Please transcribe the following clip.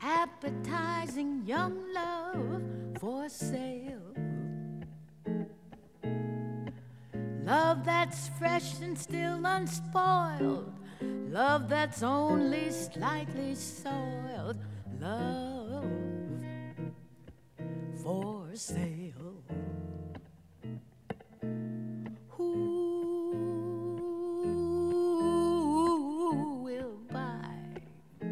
appetizing young love for sale. Love that's fresh and still unspoiled, love that's only slightly soiled, love for sale.